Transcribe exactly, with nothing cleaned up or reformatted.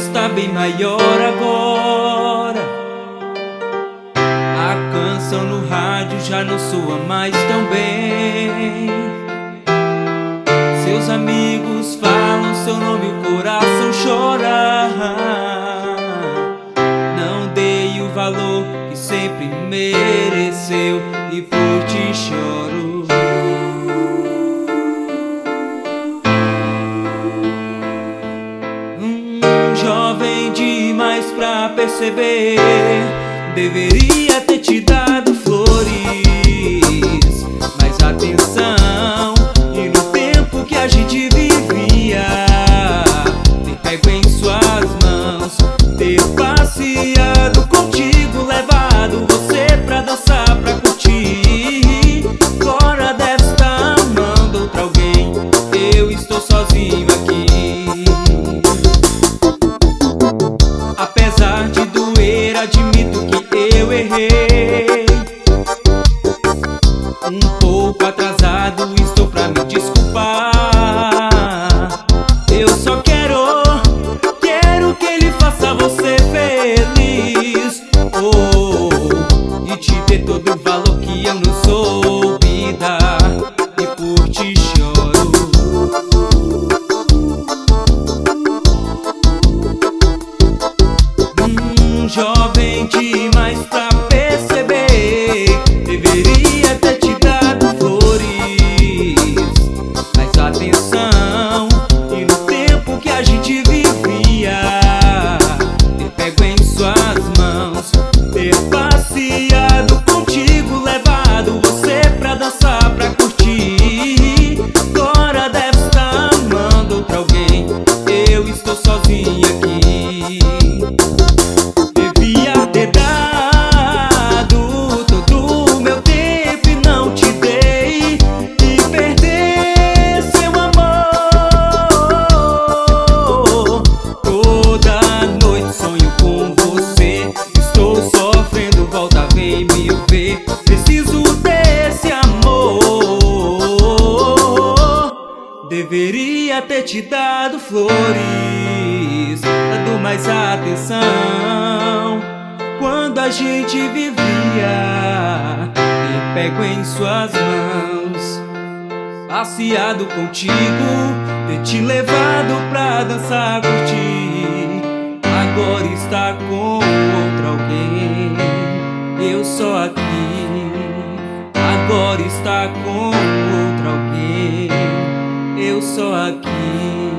está bem maior agora. A canção no rádio já não soa mais tão bem. Seus amigos falam seu nome e o coração chora. Não dei o valor que sempre mereceu e por ti choro. Hum, jovem demais pra perceber, deveria ter te dado flores, mais atenção. E no tempo que a gente vivia, ter pego em suas mãos, ter passeado contigo, levado você pra dançar, pra curtir. Agora deve estar amando outra alguém, eu estou sozinho aqui. Apesar de doer, admito que eu errei. Um pouco atrasado estou pra me desculpar. Eu só quero, quero que ele faça você feliz, oh, e te dê todo o valor que eu não soube dar, e por ti choro. Hum, jovem demais pra perceber, deveria ter te dado flores, mais atenção. E no tempo que a gente vivia, ter pego em suas mãos, ter passeado contigo, levado você pra dançar, pra curtir. Agora deve estar amando outra alguém, eu estou sozinho aqui. Devia ter dado todo o meu tempo e não te dei, e perder seu amor. Toda noite sonho com você, estou sofrendo, volta, vem me ver. Preciso desse amor. Deveria ter te dado flores, dado mais atenção. Quando a gente vivia, ter pego em suas mãos, passeado contigo, ter te levado pra dançar, curtir. Agora está com outro alguém, eu só aqui. Agora está com outro alguém, eu só aqui.